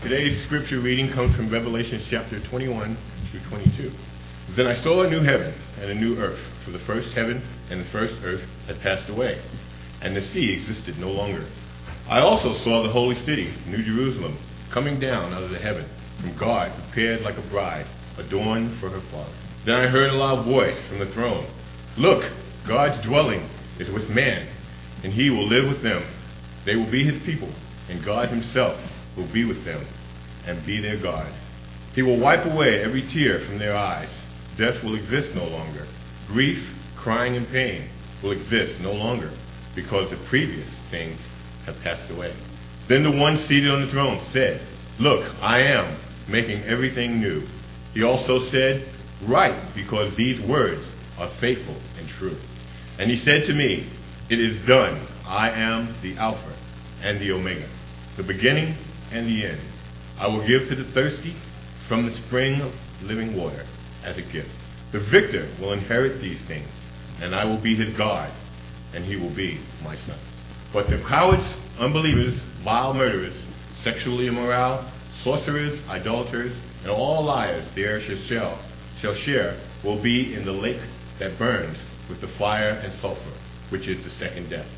Today's scripture reading comes from Revelation chapter 21 through 22. Then I saw a new heaven and a new earth, for the first heaven and the first earth had passed away, and the sea existed no longer. I also saw the holy city, New Jerusalem, coming down out of the heaven from God, prepared like a bride, adorned for her father. Then I heard a loud voice from the throne, "Look, God's dwelling is with man, and he will live with them. They will be his people, and God himself will be with them and be their God. He will wipe away every tear from their eyes. Death will exist no longer. Grief, crying, and pain will exist no longer, because the previous things have passed away." Then the one seated on the throne said, "Look, I am making everything new." He also said, "Write, because these words are faithful and true." And he said to me, "It is done. I am the Alpha and the Omega, the beginning and the end. I will give to the thirsty from the spring of living water as a gift. The victor will inherit these things, and I will be his God, and he will be my son. But the cowards, unbelievers, vile murderers, sexually immoral, sorcerers, idolaters, and all liars there shall share will be in the lake that burns with the fire and sulfur, which is the second death."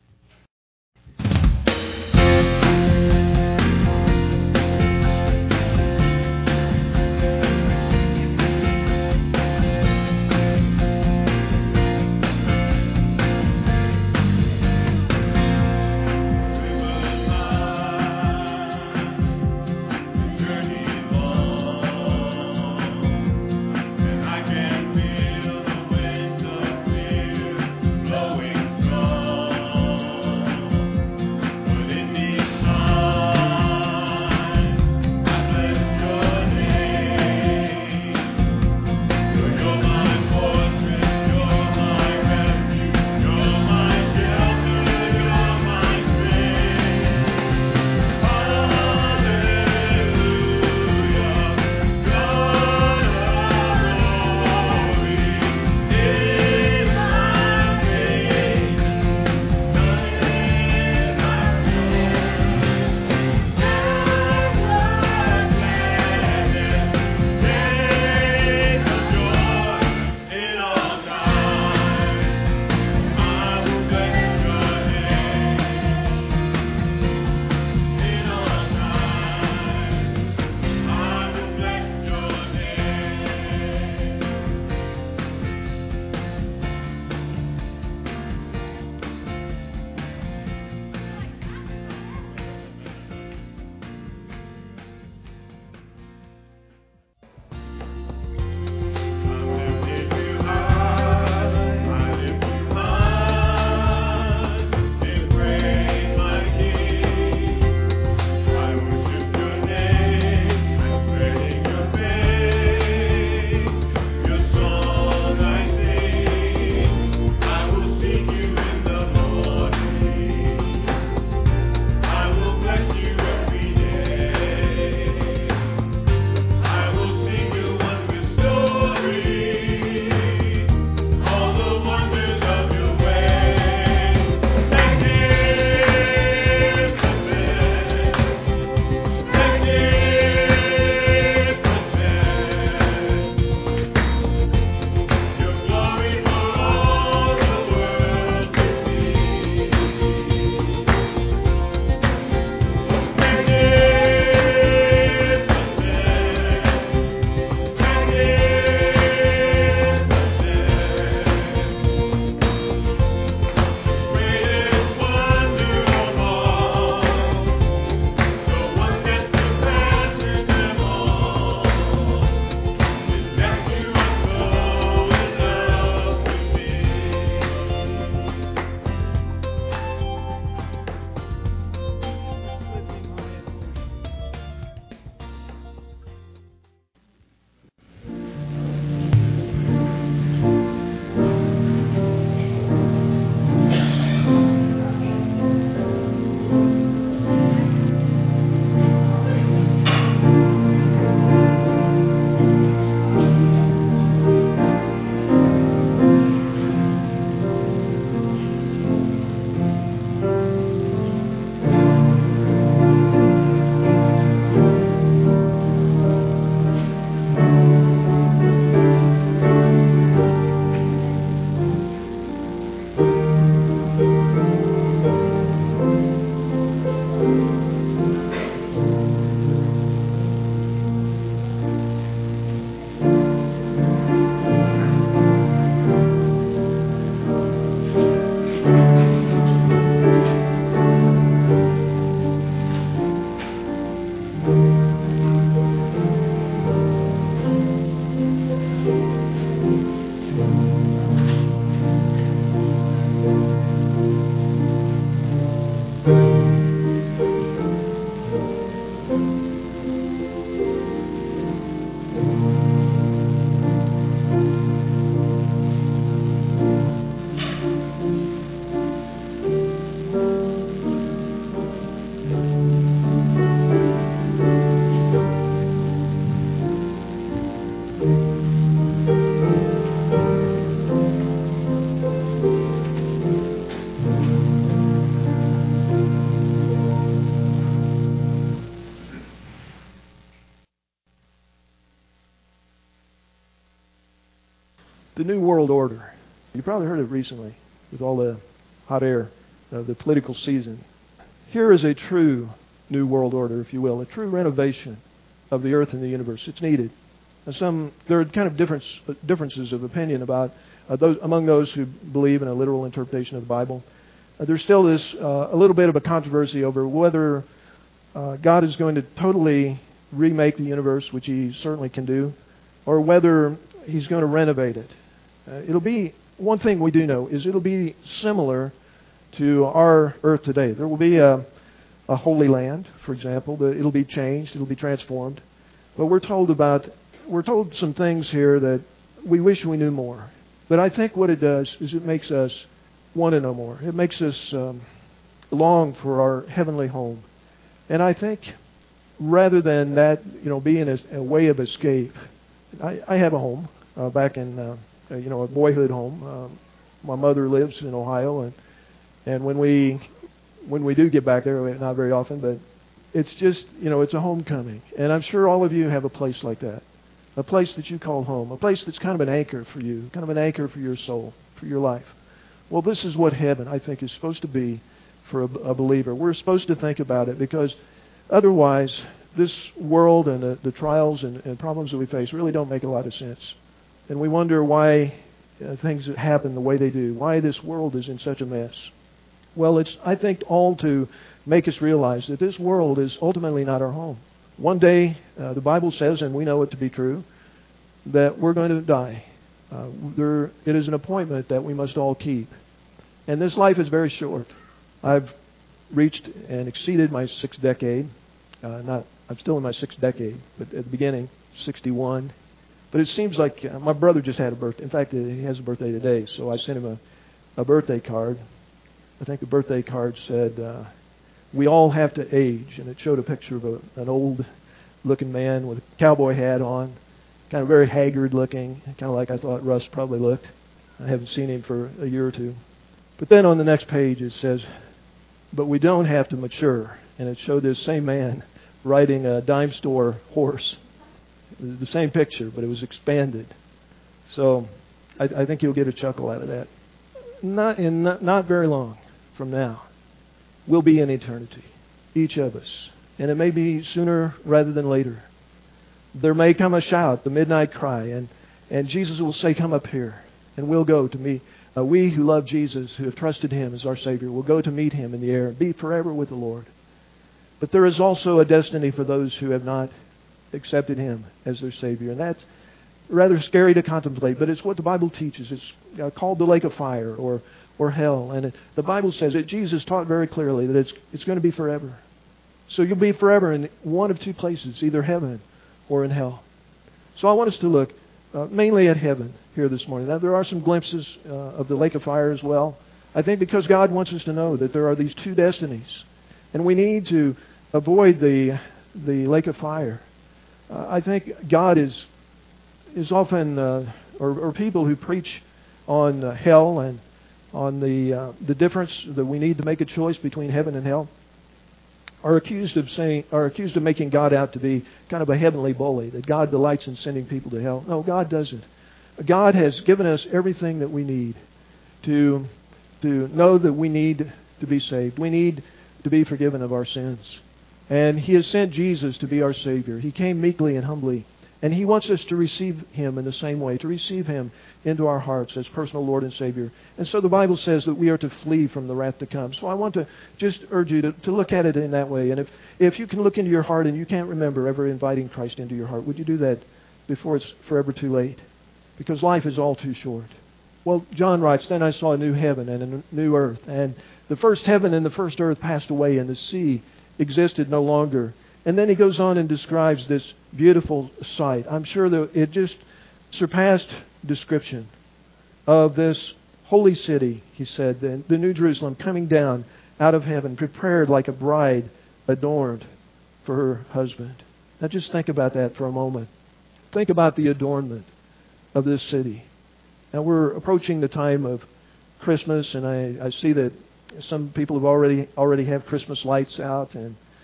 The New World Order. You probably heard it recently with all the hot air of the political season. Here is a true New World Order, if you will, a true renovation of the earth and the universe. It's needed. There are kind of differences of opinion about among those who believe in a literal interpretation of the Bible. There's still a little bit of a controversy over whether God is going to totally remake the universe, which He certainly can do, or whether He's going to renovate it. It'll be, one thing we do know is it'll be similar to our earth today. There will be a holy land, for example. It'll be changed. It'll be transformed. But we're told some things here that we wish we knew more. But I think what it does is it makes us want to know more. It makes us long for our heavenly home. And I think rather than that, being a way of escape, I have a home back in a boyhood home. My mother lives in Ohio, and when we do get back there, not very often, but it's just it's a homecoming. And I'm sure all of you have a place like that, a place that you call home, a place that's kind of an anchor for you, kind of an anchor for your soul, for your life. Well, this is what heaven, I think, is supposed to be for a believer. We're supposed to think about it, because otherwise this world and the trials and problems that we face really don't make a lot of sense. And we wonder why things happen the way they do, why this world is in such a mess. Well, it's, I think, all to make us realize that this world is ultimately not our home. One day, the Bible says, and we know it to be true, that we're going to die. It is an appointment that we must all keep. And this life is very short. I've reached and exceeded my sixth decade. I'm still in my sixth decade, but at the beginning, 61. But it seems like my brother just had a birthday. In fact, he has a birthday today, so I sent him a birthday card. I think the birthday card said, "We all have to age," and it showed a picture of an old-looking man with a cowboy hat on, kind of very haggard-looking, kind of like I thought Russ probably looked. I haven't seen him for a year or two. But then on the next page it says, "But we don't have to mature," and it showed this same man riding a dime store horse. The same picture, but it was expanded. So I think you'll get a chuckle out of that. Not very long from now, we'll be in eternity, each of us. And it may be sooner rather than later. There may come a shout, the midnight cry, and Jesus will say, "Come up here." And we'll go to meet. We who love Jesus, who have trusted Him as our Savior, will go to meet Him in the air and be forever with the Lord. But there is also a destiny for those who have not accepted Him as their Savior. And that's rather scary to contemplate, but it's what the Bible teaches. It's called the lake of fire or hell. And the Bible says that Jesus taught very clearly that it's going to be forever. So you'll be forever in one of two places, either heaven or in hell. So I want us to look mainly at heaven here this morning. Now, there are some glimpses of the lake of fire as well. I think because God wants us to know that there are these two destinies. And we need to avoid the lake of fire. I think God is often, or people who preach on hell and on the difference that we need to make a choice between heaven and hell, are accused of making God out to be kind of a heavenly bully, that God delights in sending people to hell. No, God doesn't. God has given us everything that we need to know that we need to be saved. We need to be forgiven of our sins. And He has sent Jesus to be our Savior. He came meekly and humbly. And He wants us to receive Him in the same way, to receive Him into our hearts as personal Lord and Savior. And so the Bible says that we are to flee from the wrath to come. So I want to just urge you to look at it in that way. And if you can look into your heart and you can't remember ever inviting Christ into your heart, would you do that before it's forever too late? Because life is all too short. Well, John writes, "Then I saw a new heaven and a new earth. And the first heaven and the first earth passed away, and the sea existed no longer." And then he goes on and describes this beautiful sight. I'm sure that it just surpassed description of this holy city, he said, the New Jerusalem coming down out of heaven, prepared like a bride adorned for her husband. Now just think about that for a moment. Think about the adornment of this city. Now we're approaching the time of Christmas, and I see that some people have already have Christmas lights out,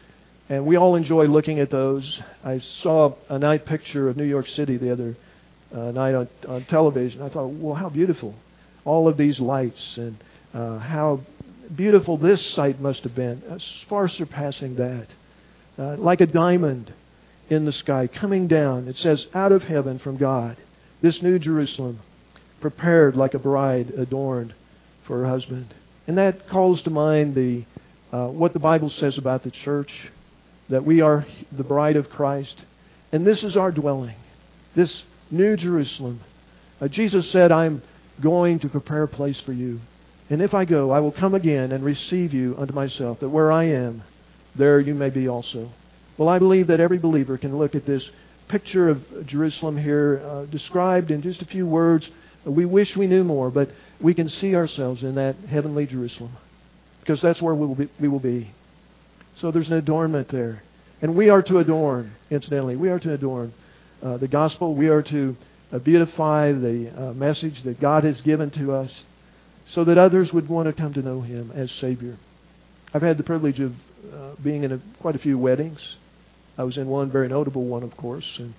and we all enjoy looking at those. I saw a night picture of New York City the night on television. I thought, well, how beautiful. All of these lights and how beautiful this sight must have been. Far surpassing that. Like a diamond in the sky coming down. It says, out of heaven from God. This new Jerusalem, prepared like a bride adorned for her husband. And that calls to mind what the Bible says about the church, that we are the bride of Christ. And this is our dwelling, this new Jerusalem. Jesus said, I'm going to prepare a place for you. And if I go, I will come again and receive you unto myself, that where I am, there you may be also. Well, I believe that every believer can look at this picture of Jerusalem here, described in just a few words. We wish we knew more, but we can see ourselves in that heavenly Jerusalem, because that's where we will be. So there's an adornment there. And we are to adorn, incidentally. We are to adorn the gospel. We are to beautify the message that God has given to us so that others would want to come to know Him as Savior. I've had the privilege of being in quite a few weddings. I was in one, very notable one, of course, and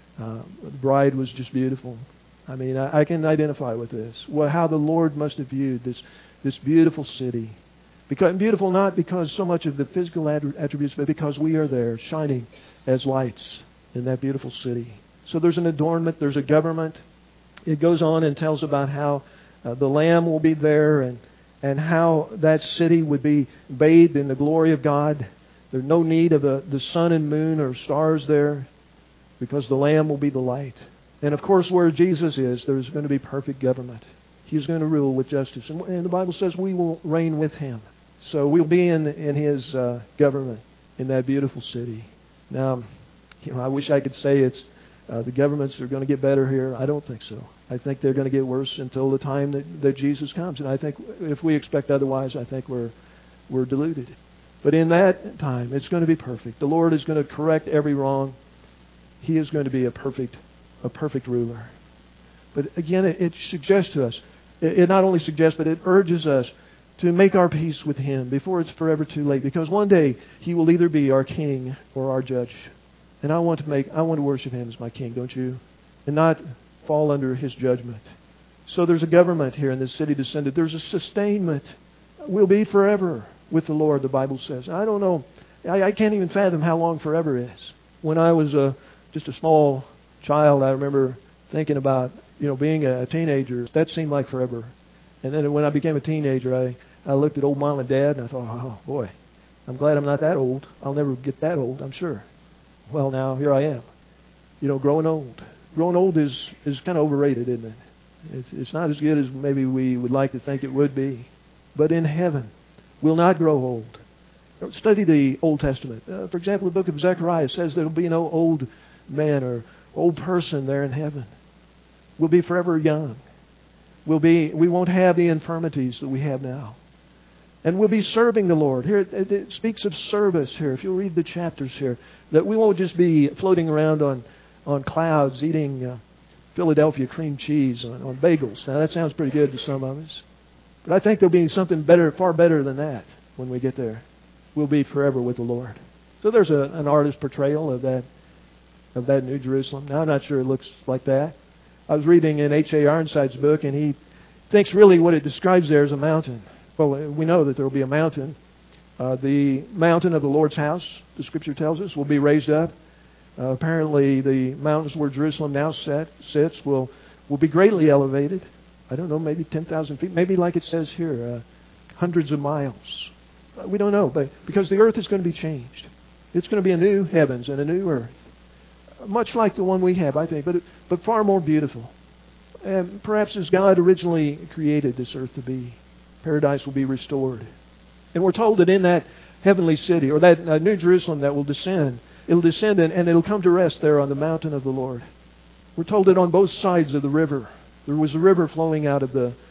the bride was just beautiful. I mean, I can identify with this. Well, how the Lord must have viewed this beautiful city. Beautiful not because so much of the physical attributes, but because we are there shining as lights in that beautiful city. So there's an adornment, there's a government. It goes on and tells about how the Lamb will be there and how that city would be bathed in the glory of God. There's no need of the sun and moon or stars there, because the Lamb will be the light. And of course, where Jesus is, there's going to be perfect government. He's going to rule with justice. And the Bible says we will reign with Him. So we'll be in His government in that beautiful city. Now, I wish I could say the governments are going to get better here. I don't think so. I think they're going to get worse until the time that Jesus comes. And I think if we expect otherwise, I think we're deluded. But in that time, it's going to be perfect. The Lord is going to correct every wrong. He is going to be a perfect ruler. But again, it suggests to us, it not only suggests, but it urges us to make our peace with Him before it's forever too late. Because one day He will either be our King or our judge. And I want to worship Him as my King, don't you? And not fall under His judgment. So there's a government here in this city descended. There's a sustainment. We'll be forever with the Lord, the Bible says. I don't know. I can't even fathom how long forever is. When I was just a small child, I remember thinking about being a teenager. That seemed like forever. And then when I became a teenager, I looked at old Mom and Dad and I thought, oh boy, I'm glad I'm not that old. I'll never get that old, I'm sure. Well, now here I am. Growing old. Growing old is kind of overrated, isn't it? It's not as good as maybe we would like to think it would be. But in heaven, we'll not grow old. Study the Old Testament. For example, the book of Zechariah says there will be no old man or old person there in heaven. We'll be forever young. We won't have the infirmities that we have now. And we'll be serving the Lord. Here it speaks of service here. If you'll read the chapters here, that we won't just be floating around on clouds eating Philadelphia cream cheese on bagels. Now that sounds pretty good to some of us. But I think there'll be something better, far better than that when we get there. We'll be forever with the Lord. So there's an artist's portrayal of that New Jerusalem. Now I'm not sure it looks like that. I was reading in H.A. Ironside's book, and he thinks really what it describes there is a mountain. Well, we know that there will be a mountain. The mountain of the Lord's house, the Scripture tells us, will be raised up. Apparently, the mountains where Jerusalem now sits will be greatly elevated. I don't know, maybe 10,000 feet. Maybe like it says here, hundreds of miles. We don't know, but because the earth is going to be changed. It's going to be a new heavens and a new earth. Much like the one we have, I think, but far more beautiful. And perhaps as God originally created this earth to be, paradise will be restored. And we're told that in that heavenly city, or that New Jerusalem that will descend, it'll descend and it'll come to rest there on the mountain of the Lord. We're told that on both sides of the river, there was a river flowing out of the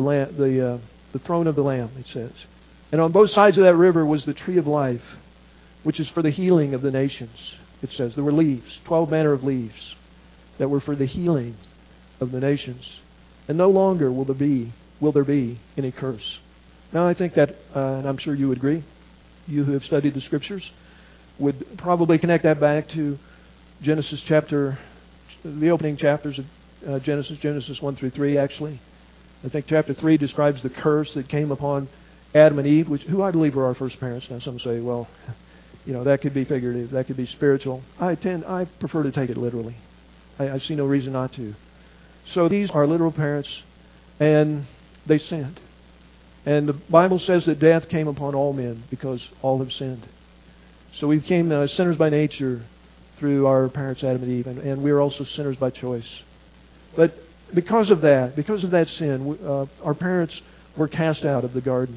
throne of the Lamb, it says. And on both sides of that river was the tree of life, which is for the healing of the nations. It says there were leaves, 12 manner of leaves, that were for the healing of the nations. And no longer will there be any curse. Now I think that, and I'm sure you would agree, you who have studied the Scriptures, would probably connect that back to the opening chapters of Genesis 1 through 3, actually. I think chapter 3 describes the curse that came upon Adam and Eve, who I believe were our first parents. Now some say, well, that could be figurative, that could be spiritual. I prefer to take it literally. I see no reason not to. So these are literal parents, and they sinned. And the Bible says that death came upon all men because all have sinned. So we became sinners by nature through our parents Adam and Eve, and we are also sinners by choice. But because of that sin, our parents were cast out of the Garden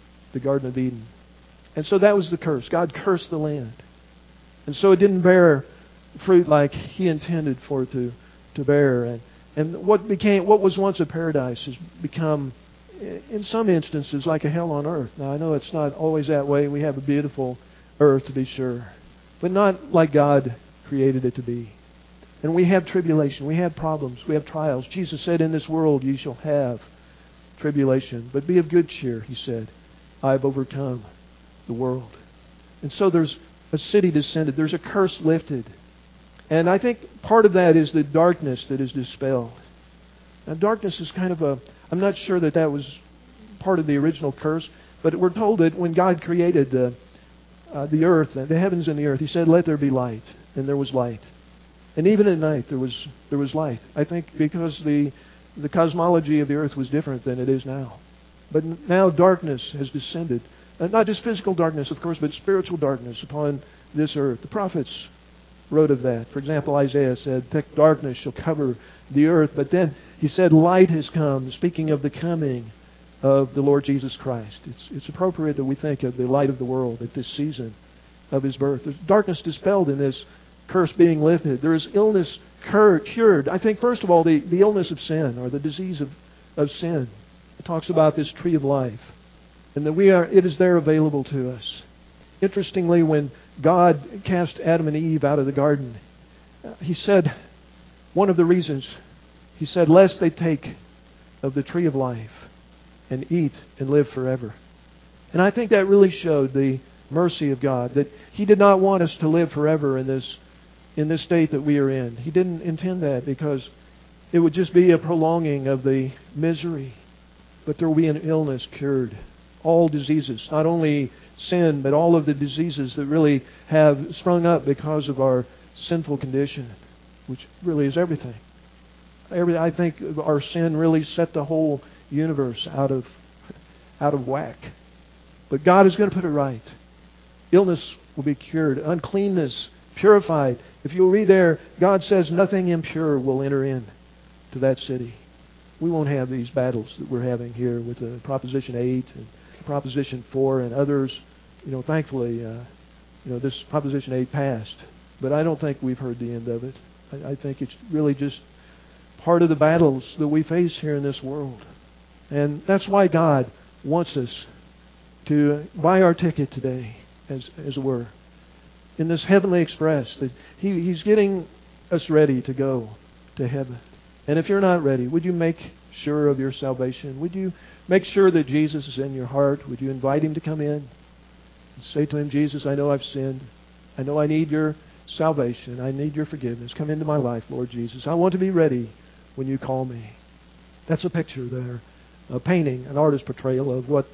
of Eden. And so that was the curse. God cursed the land. And so it didn't bear fruit like He intended for it to bear. And what was once a paradise has become, in some instances, like a hell on earth. Now, I know it's not always that way. We have a beautiful earth, to be sure, but not like God created it to be. And we have tribulation, we have problems, we have trials. Jesus said, in this world you shall have tribulation, but be of good cheer, He said. I have overcome the world. And so there's a city descended, there's a curse lifted. And I think part of that is the darkness that is dispelled. Now, darkness is kind of I'm not sure that was part of the original curse, but we're told that when God created the earth, the heavens and the earth, He said, let there be light. And there was light. And even at night there was light. I think because the cosmology of the earth was different than it is now. But now darkness has descended. Not just physical darkness, of course, but spiritual darkness upon this earth. The prophets wrote of that. For example, Isaiah said, thick darkness shall cover the earth. But then he said, light has come, speaking of the coming of the Lord Jesus Christ. It's appropriate that we think of the light of the world at this season of His birth. There's darkness dispelled in this curse being lifted. There is illness cured. I think, first of all, the illness of sin, or the disease of sin. It talks about this tree of life. And that it is there available to us. Interestingly, when God cast Adam and Eve out of the garden, He said, one of the reasons, He said, lest they take of the tree of life and eat and live forever. And I think that really showed the mercy of God, that He did not want us to live forever in this state that we are in. He didn't intend that, because it would just be a prolonging of the misery. But there will be an illness cured. All diseases, not only sin, but all of the diseases that really have sprung up because of our sinful condition, which really is everything. I think our sin really set the whole universe out of whack. But God is going to put it right. Illness will be cured. Uncleanness purified. If you'll read there, God says nothing impure will enter in to that city. We won't have these battles that we're having here with Proposition 8 and Proposition 4 and others. Thankfully, this Proposition 8 passed. But I don't think we've heard the end of it. I think it's really just part of the battles that we face here in this world. And that's why God wants us to buy our ticket today, as it were, in this heavenly express, that He's getting us ready to go to heaven. And if you're not ready, would you make sure of your salvation? Would you make sure that Jesus is in your heart? Would you invite Him to come in and say to Him, Jesus, I know I've sinned. I know I need your salvation. I need your forgiveness. Come into my life, Lord Jesus. I want to be ready when you call me. That's a picture there, a painting, an artist's portrayal of what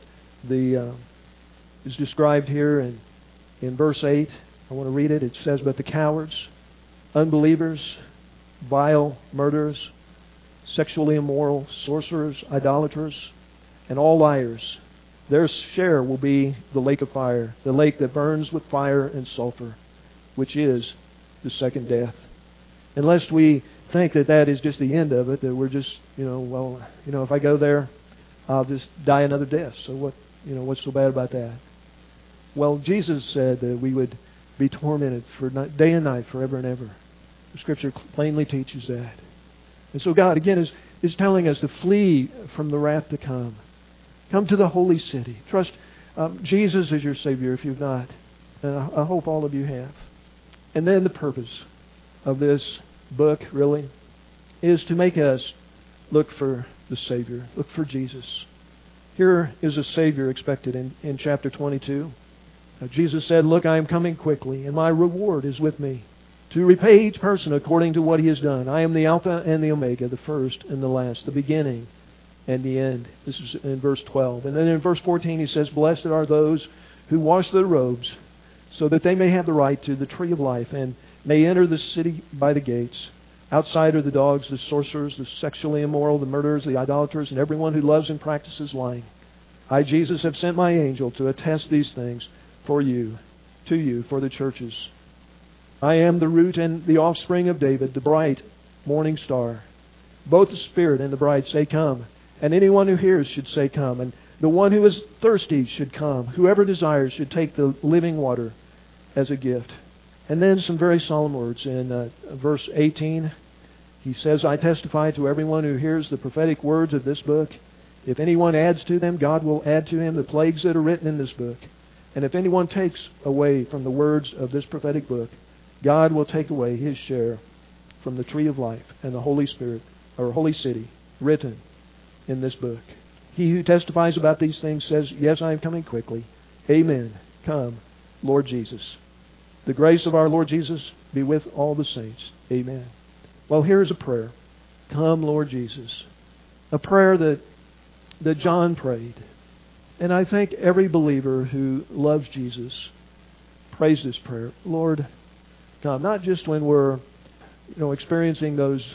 is described here in verse 8. I want to read it. It says, but the cowards, unbelievers, vile, murderers, sexually immoral, sorcerers, idolaters, and all liars, their share will be the lake of fire, the lake that burns with fire and sulfur, which is the second death. Unless we think that is just the end of it, that we're just, if I go there, I'll just die another death. So what's so bad about that? Well, Jesus said that we would be tormented for day and night, forever and ever. The Scripture plainly teaches that. And so God, again, is telling us to flee from the wrath to come. Come to the holy city. Trust Jesus as your Savior if you've not. And I hope all of you have. And then the purpose of this book, really, is to make us look for the Savior. Look for Jesus. Here is a Savior expected in chapter 22. Jesus said, look, I am coming quickly, and my reward is with me to repay each person according to what he has done. I am the Alpha and the Omega, the first and the last, the beginning and the end. This is in verse 12. And then in verse 14 he says, Blessed are those who wash their robes, so that they may have the right to the tree of life and may enter the city by the gates. Outside are the dogs, the sorcerers, the sexually immoral, the murderers, the idolaters, and everyone who loves and practices lying. I, Jesus, have sent my angel to attest these things for you, to you, for the churches. I am the root and the offspring of David, the bright morning star. Both the Spirit and the bride say, Come. And anyone who hears should say, Come. And the one who is thirsty should come. Whoever desires should take the living water as a gift. And then some very solemn words. In verse 18, he says, I testify to everyone who hears the prophetic words of this book. If anyone adds to them, God will add to him the plagues that are written in this book. And if anyone takes away from the words of this prophetic book, God will take away his share from the tree of life and the Holy Spirit, or Holy City, written in this book. He who testifies about these things says, Yes, I am coming quickly. Amen. Come, Lord Jesus. The grace of our Lord Jesus be with all the saints. Amen. Well, here is a prayer. Come, Lord Jesus. A prayer that John prayed. And I think every believer who loves Jesus prays this prayer. Lord, come. Not just when we're experiencing those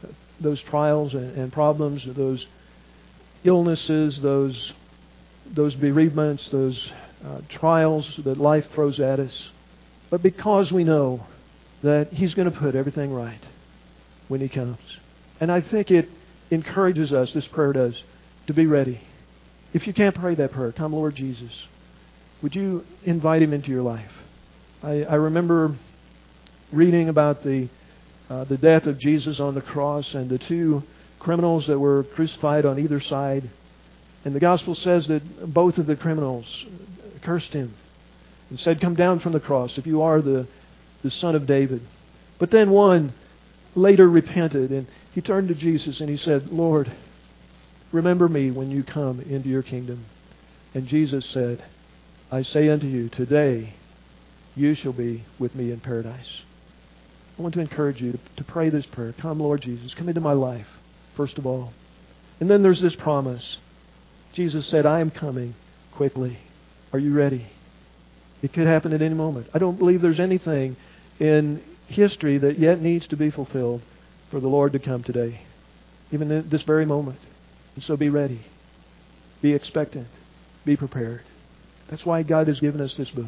trials and problems, those illnesses, those bereavements, those trials that life throws at us, but because we know that He's going to put everything right when He comes. And I think it encourages us, this prayer does, to be ready. If you can't pray that prayer, come, Lord Jesus, would you invite Him into your life? I remember reading about the death of Jesus on the cross and the two criminals that were crucified on either side. And the Gospel says that both of the criminals cursed Him and said, Come down from the cross if you are the Son of David. But then one later repented and he turned to Jesus and he said, Lord, remember me when you come into your kingdom. And Jesus said, I say unto you, today you shall be with me in paradise. I want to encourage you to pray this prayer. Come, Lord Jesus, come into my life, first of all. And then there's this promise. Jesus said, I am coming quickly. Are you ready? It could happen at any moment. I don't believe there's anything in history that yet needs to be fulfilled for the Lord to come today, even at this very moment. And so be ready. Be expectant. Be prepared. That's why God has given us this book.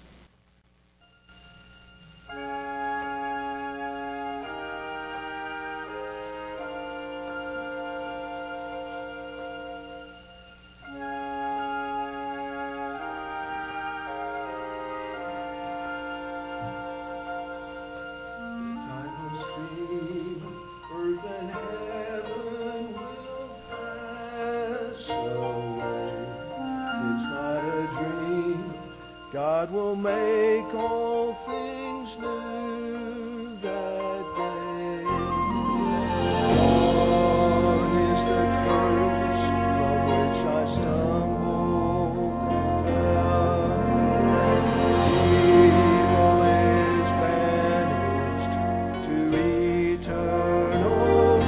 God will make all things new that day. Gone is the curse from which I stumbled down. Evil is banished to eternal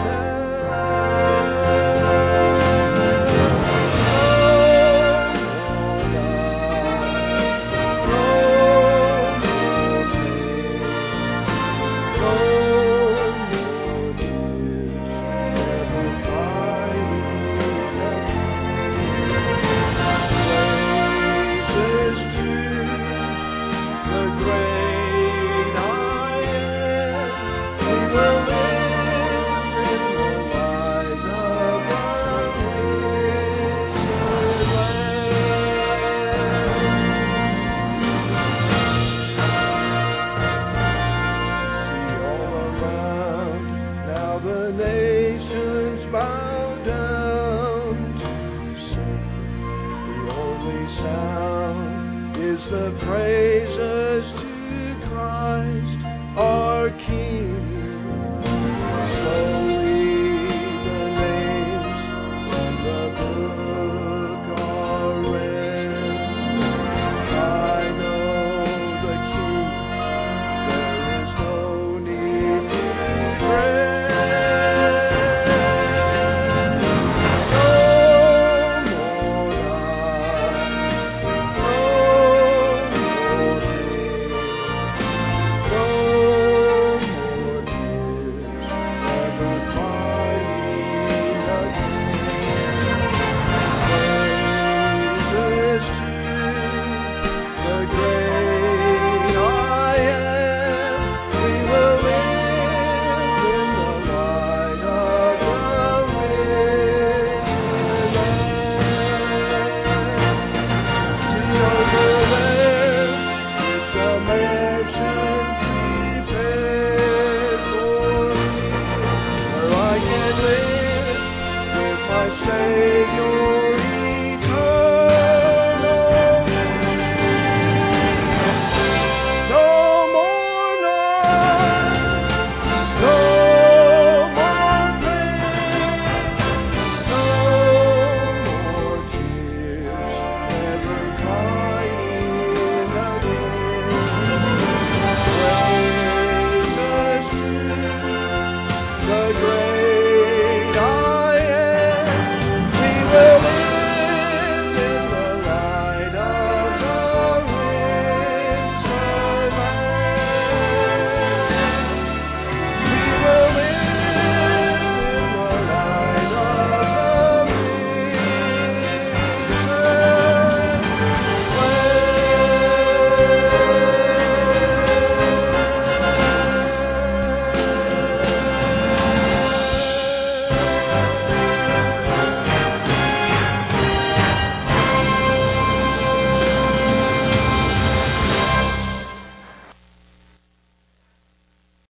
the great